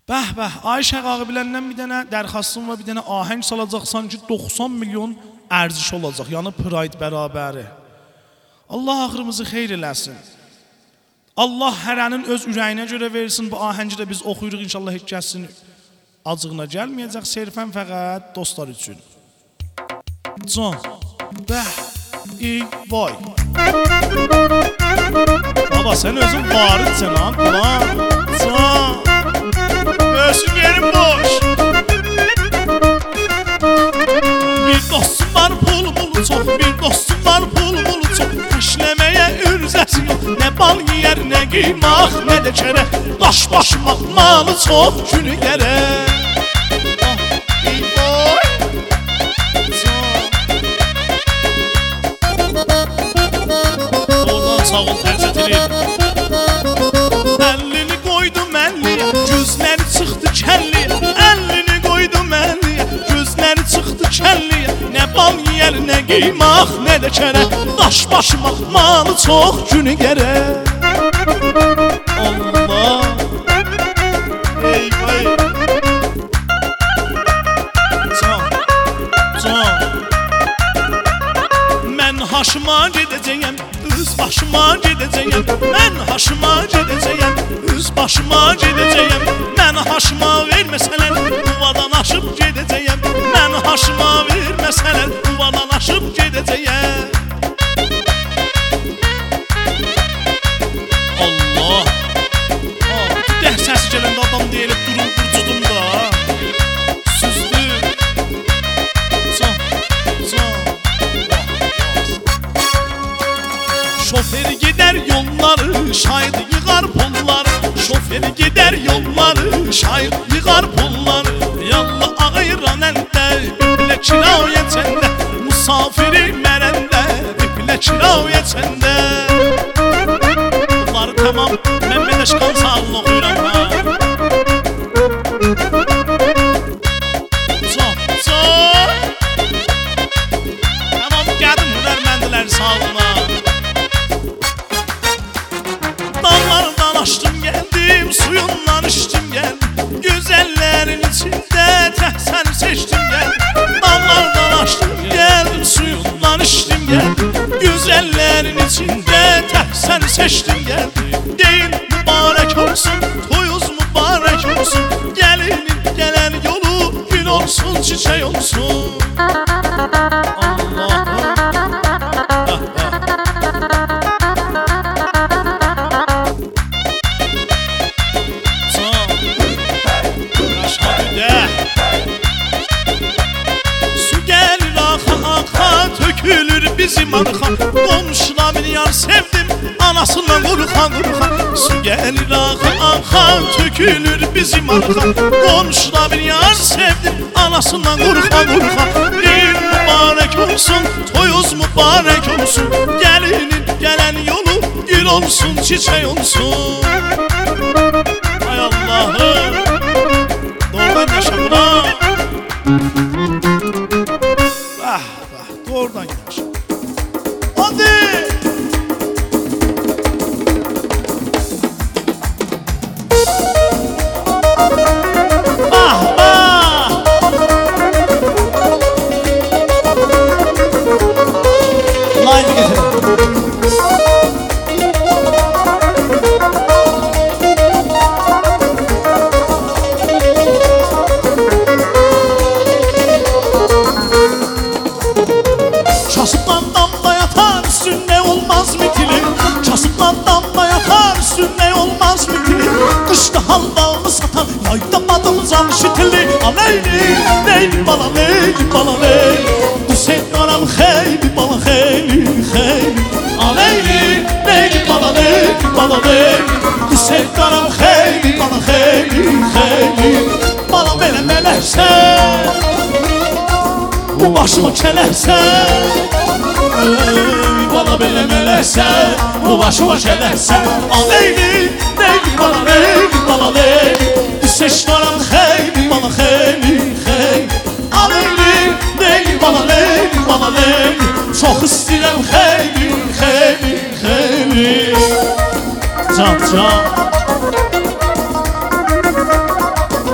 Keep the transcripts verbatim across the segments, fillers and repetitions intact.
Bəh bəh, Ayşə Qağı biləndən bir dənə dərxastın və bir dənə ahəng salacaqsan ki doxsan milyon ərziş olacaq, yəni Pride bərabəri. Allah axırımızı xeyr eləsin. Allah hərənin öz ürəyinə görə versin, bu ahəngi də biz oxuyuruq, inşallah heç kəsin acığına gəlməyəcək, sərfən fəqət dostlar üçün. Can, bəh, ey, vay. Baba, sən özün varidsən lan, ulan, can. Göğsün yerim boş. Bir dostum var pul bulu çok, bir dostum var pul bulu çok. İşlemeye ürzəsi yok, ne bal yer ne qiymaq, ne de kere daş başmaq malı çok günü gerek. Ah, ey boy. Oradan sağ ol tərzətilir. Əlini qoydum əlliyə, gözləri çıxdı kəlliyə. Əlini qoydum əlliyə, gözləri çıxdı kəlliyə. Nə bal yiyər, nə qiymaq, nə də kərə. Daş başmaq malı çox günü gərək. Allah, ey vay. Can, can. Mən haşıma gedəcəyəm, üz başıma gedəcəyəm. Mən haşıma gedəcəyəm, üz başıma gedəcəyəm. Mən haşıma verməsələr, uvadan aşıb gedəcəyəm. Mən haşıma verməsələr, uvadan aşıb gedəcəyəm. Allah, dəh səsi gələndə adam deyilib durun qurcudum da. Süzdü. Can, can. Şoför gider yolları, şahit yığar pulları. Şoför gider yolları, şahit yığar pulları. Yallah ağayıran əldə, biple kiraya çəndə. Musafiri mərəndə, biple kiraya çəndə. Bunları tamam, mən Mədeşkan sağlığını oxuyuram ha. Can, can. Tamam, gəldim hünərməndilər sağlığına. Dallardan açtım geldim, suyundan içtim geldim. Güzellerin içinde tehsen seçtim geldim. Dallardan açtım geldim, suyundan içtim geldim. Güzellerin içinde tehsen seçtim geldim. Değil mübarek olsun, toyuz mübarek olsun. Gelinin gelen yolu gül olsun, çiçek olsun. Allah'ım. Bizim arxa, qonşuna bir yar sevdim, anasından qurxa qurxa. Su gəlir axa axa, tökülür bizim arxa. Qonşuna bir yar sevdim, anasından qurxa qurxa. Deyir mübarək olsun, toyuz mübarək olsun. Gəlinin gələn yolu gül olsun, çiçək olsun. Ay Allah'ım, doğrudan yaşa buna. Bah bah, doğrudan yaşa. Hadi! Ah ah! Line'ı getirin. Çasıptan damla yatar üstünde olmaz mitili. Çasıptan damla yatar üstünde olmaz mitili. Kışta halvamı satar yayda badımcan şitili. Aleyli, leyli bala leyli bala leyli. Bu sevdaram xeyli bala xeyli xeyli. Aleyli, leyli bala leyli bala leyli. Bu sevdaram xeyli bala xeyli xeyli. Bala belə mələksən, bu başımı kələrsən. Bana belə mələksən, bu başıma gələksən. Aleyli, leyli bana leyli bana leyli. Düşeşdaram xeyli bana xeyli xeyli. Aleyli, leyli bana leyli bana leyli. Çox istəyirəm xeyli xeyli xeyli. Can can.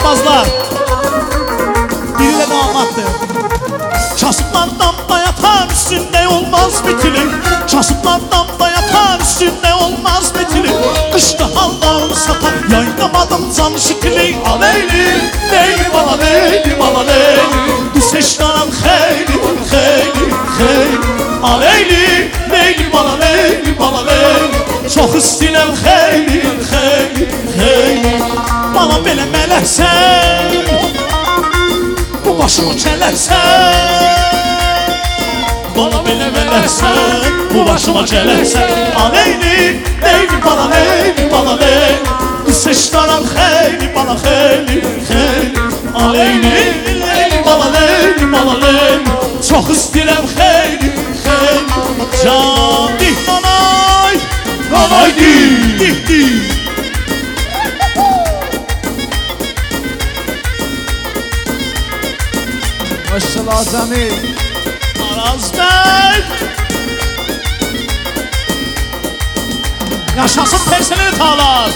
damatmazlar. Biri de damattı. Kasıplar damda yatar üstünde olmaz bitili. Kasıplar damda yatar üstünde olmaz bitili. Kışta haldan satar yaynamadım can şitili. Aleyli, leyli bala leyli bala leyli. Düşeşlerim xeyli, xeyli, xeyli. Aleyli, leyli bala leyli bala leyli. Çok istilem xeyli, xeyli, xeyli. Bana belə mələksən, bu başımı kələrsən. Bana belə mələksən, bu başıma gələrsən. Aleyli, leyli bala leyli bala leyli. Düşeşlerim xeyli bala xeyli, xeyli. Aleyli, leyli bala leyli bala leyli. Çok istilem xeyli, xeyli. Can dih nanay, nanay dih, dih dih. Maşallah Cemil. Araz Bey. Yaşasın personel tağlar.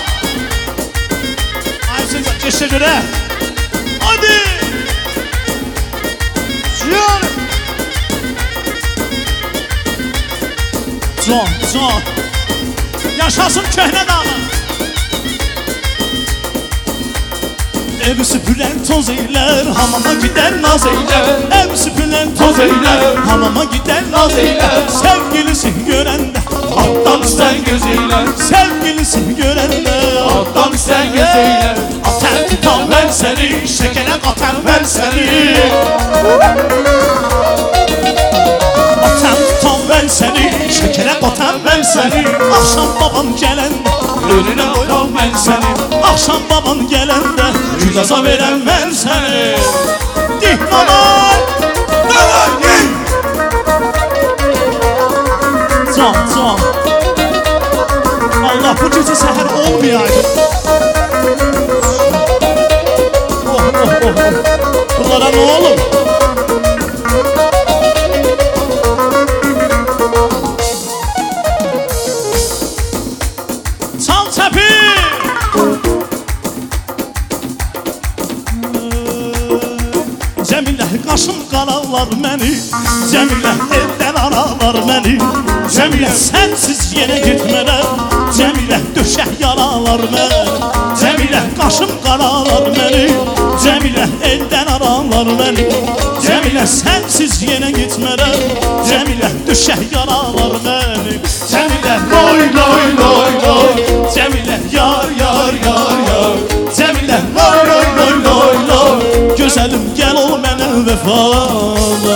Ayşe geçe göre. Hadi. Can. Can, can. Yaşasın köhne dağlar. Ev süpüren toz eyler, hamama gider naz eyler. Ev süpüren toz eyler, hamama gider naz eyler. Sevgilisi görende alttan sen gözeyler. Sevgilisi görende alttan sen gözeyler. Aten tutan ben seni, şekere katan ben seni. Aten tutan ben seni, şekere katan ben seni. Akşam babam gelende önüne koyam ben seni. Akşam baban gelende gülaza veren ben seni. Dih nanay, nanay dih. Can, can. Allah bu gece seher olmayaydı. Oh, oh, oh, oh. Bunlara ne olur? Çal tepi. Cemilə qaşım qaralar məni. Cemilə evdən aralar məni. Cemilə sənsiz yerə getmərəm. Cemilə döşək yaralar məni. Cemilə qaşım qaralar məni. Cemilə eldən aralar məni. Cemilə sənsiz yerə getmərəm. Cemilə döşək yaralar məni. Cemilə loy loy loy loy. Cemilə yar yar yar yar. Cemilə loy loy loy loy loy. Gözəlim gəl ol mənə vəfalı.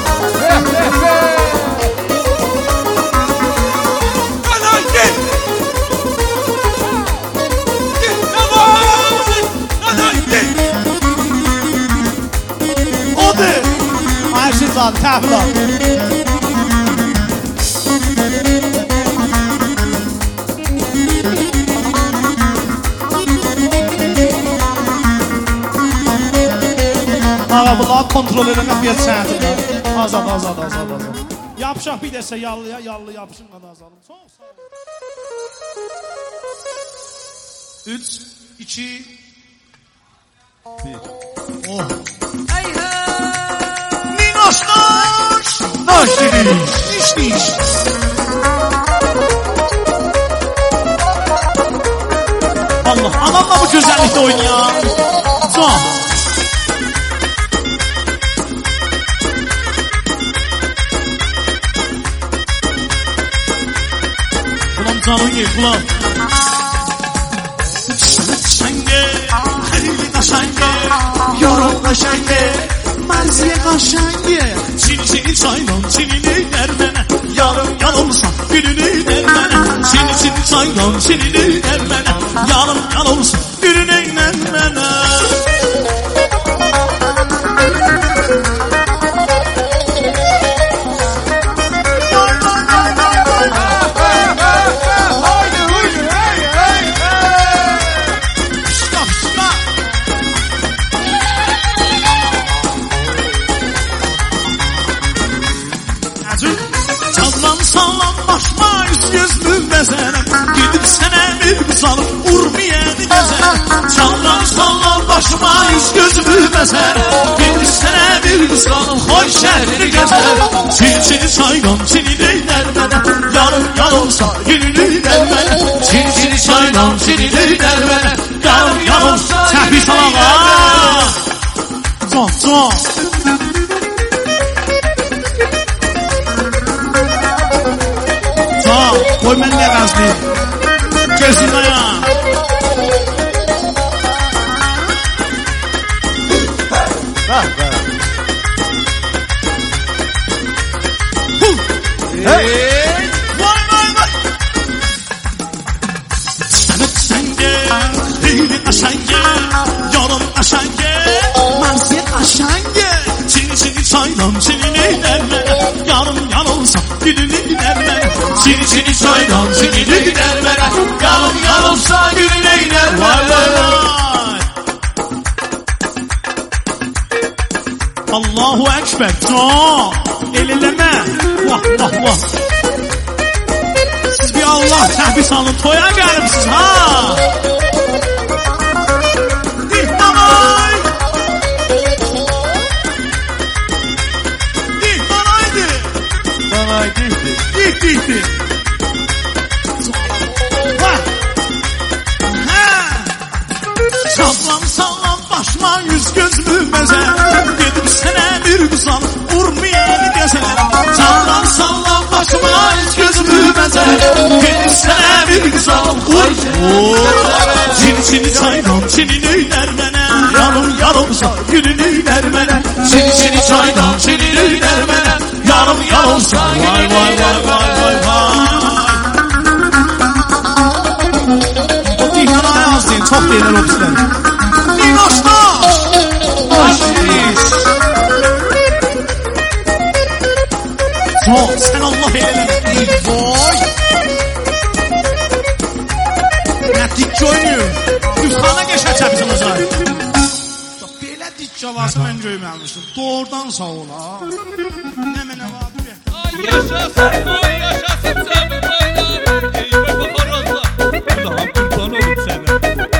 Nanay dih. Dih nanay, nanay dih. Odur. Ayşe can təhvil al. Ağa bunları kontrol eləmək bir sənədir. Azad, azad, azad, azad. Yapışaq bir dəsə yallıya, yallı yapışın qada azalım. Çox sağ olun. Üç, iki, bir. Oh. Hey hey. Ninoş, noş. Noş diriş. Niş, niş. Allah, anamla bu güzellikte oynayan. Can. Ulan canın yer, ulan. Şenge, hayli kaşenge, yorum kaşenge, marziye kaşenge. Çini çini çaylan, çinini dermene, yarım yanılsa gününü dermene. Çini çini çaylan, çinini dermene, yarım yanılsa gününü dermene. Çaldan sallanlaşma üst gözlü bezerem. Gidip sene bir salım urmiyeni gezerim. Çaldan sallanlaşma başıma yüz gözümü bezer. Bir sene bir kıskanım koy şehrini gezer. Çin çini çaylan çini dermene, yarım yanılsa gününü dermene. Çin çini çaylan çini dermene, yarım yanılsa gününü dermene. Can can. Can koy ben ne gazlıyım. Gözün dayan. Bak bak. Hey. Vay vay vay. Sanıp sen gel, dili aşan gel, yolun aşan gel, manzil aşan gel. Çini çini çaylan çini dermene, yarım yanılsa gününü dermene. Çini çini çaylan çini dermene, yarım yanılsa gününü dermene. Vay vay vay. Allahu Ekber. Can. Elileme. Vah vah vah. Siz bir Allah təhbis alın. Toya gəlibsiz ha. Dihmanay. Dihmanaydı. Bana gitti. Dih dih dih. Vah. Ha. Sağlam sağlam başıma yüz gözümü bezer. Dedim sene bir güzel vurmayan gezer. Sağlam sağlam başıma yüz gözümü bezer. Dedim sene bir güzel vurmayan. Çini çini çaydan çinini dermene, yarım yarımsa gününü dermene. Çini çini çaydan çinini dermene, yarım yarımsa. Vay vay vay vay vay vay. O dihmanaya az deyin, çok deyirler o bizler. Dinoşlar! Aşiş! Son, sen Allah eyleme. Vay! Ne dik oynuyor? Üstana geçəcək bizim azay. Belə dik cavası mən görməmişdim. Doğrudan sağ ol ha. Nə mənə var? Ay yaşasın, ay yaşasın Cəmil bayram. Eyvə bahar olsa. Allah'ım kurban olup sana.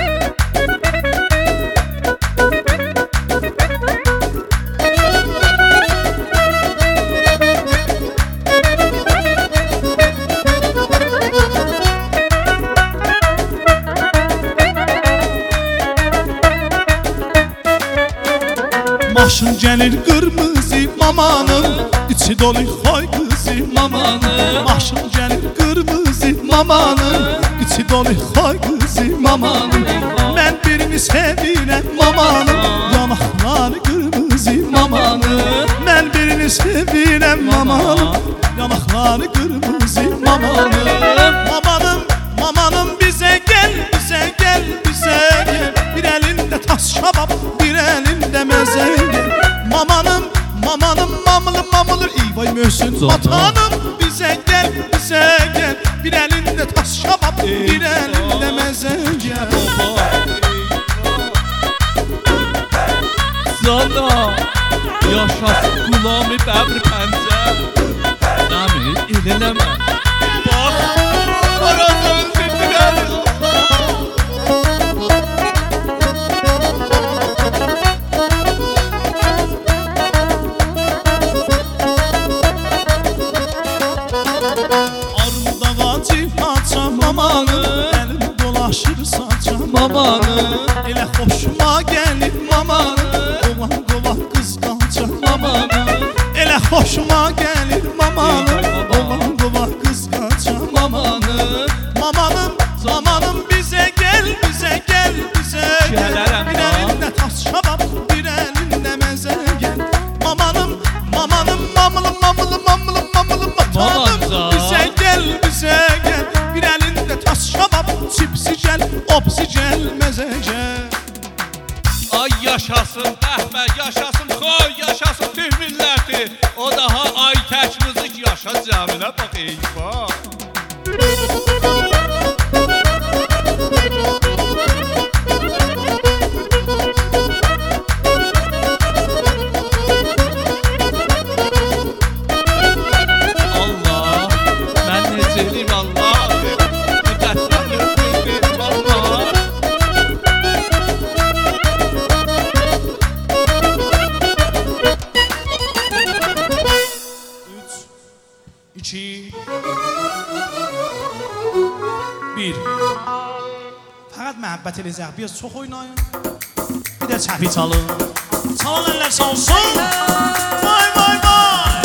Maşın gəlir qırmızı mamanın, içi dolu xoy qızı mamanın. Maşın gəlir qırmızı mamanın, içi dolu xoy qızı mamanın. Mən birini sevirəm mamanın, yanaqları qırmızı mamanın. Mən birini sevirəm mamanın, yanaqları qırmızı mamanın. Mamanım, mamanım bizə gəl, bizə gəl, bizə gəl. Bir əlində tas şabab, bir əlində məzəngə. Mamanım, mamanım, mamılı, mamılı. İvay möhsün vatanım, bizə gəl, bizə gəl. Bir əlində tas şabab, bir əlində məzəngə. Sana yaşasın Gulami Bəbri Pəncə. Nəmi, eləmə. Bax, arazın bildirər. Mamanı, elim dolaşır saçam mamanı. Elə xoşuma gəlir mamanı, olan qolaq qısqancam mamanı. Elə xoşuma gəlir mamanı, olan qolaq qısqancam mamanı. Mamanım, mamanım bizə gəl, bizə gəl, bizə gəl. Bir əlində tas şabab, bir əlində məzə gəl. Mamanım, mamanım, mamılı, mamılı, mamılı, mamılı matanım. Bizə gəl, bizə gəl. Bir əlində tas şabab, çipsi gəl, opsi gəl, məzə gəl. Ay yaşasın Bəhmə, yaşasın Xoy, yaşasın Türk milləti. O daha ay tək müzik yaşa Cəmilə bax eyvah. Allah, mən necəliyim Allah. fəqət məhəbbət eləyəcək. Biraz çox oynayın. Bir də çəpi çalın. Çalan əllər çalsın. Vay vay vay.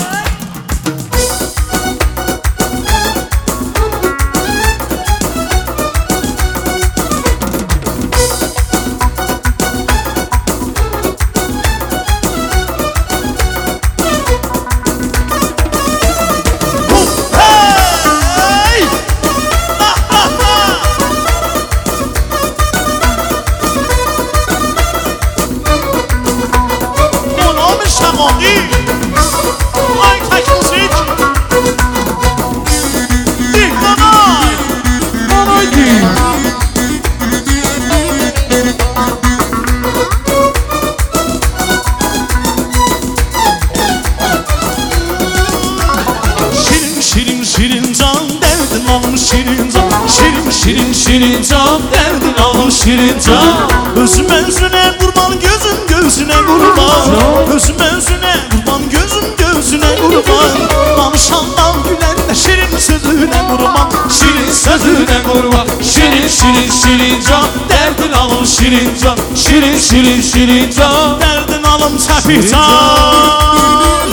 Şirin şirin can derdin alım şirin can. Özüm özüne kurban gözüm gözüne kurban. Özüm özüne kurban gözüm gözüne kurban. Danışandan gülen de şirin sözüne kurban. Şirin sözüne kurban. Şirin şirin şirin can derdin alım şirin can. Şirin şirin şirin can derdin alım çəpi can.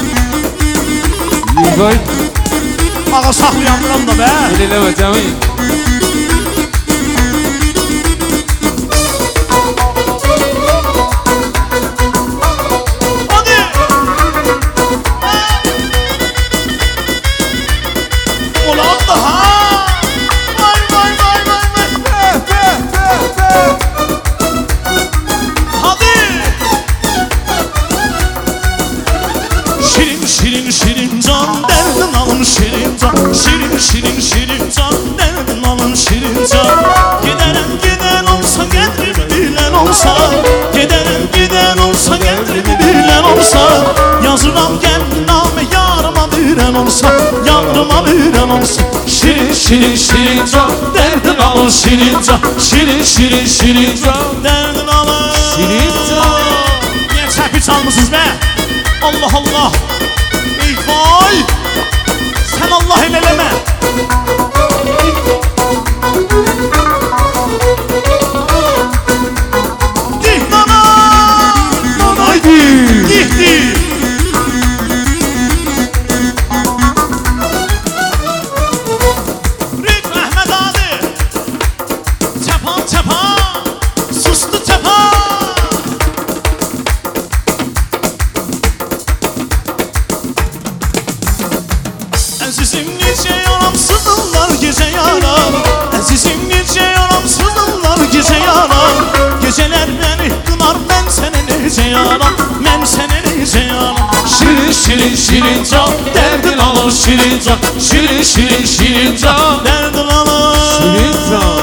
Vay. Ağa saxlayandıram da be. Eləmə Cəmil. Şirin şirin can derdin alım şirin can. Şirin şirin şirin can derdin alım şirin can. Giderem giden olsa gedrimi bilen olsa. Giderem giden olsa gedrimi bilen olsa. Yazıram genname yarıma bilen olsa. Yarıma bilen olsa. Şirin şirin şirin can derdin alım şirin can. Şirin şirin şirin can derdin alım şirin can. Niye çəpi çalmışsınız be? Allah Allah. Ey vay! Sen Allah eleleme. Dih nana! Haydi! Dih dih! Rik Mehmet abi! Çapan çapan! Sustu çapan! Əzizim necə yaramsızlar gecə yaram. Əzizim necə yaramsızlar gecə yaram. Gecələr məni qınar mən sənə necə yaram. Mən sənə necə yaram. Şirin şirin şirin can derdin alır şirin can. Şirin şirin şirin can Dərdin alır şirin can.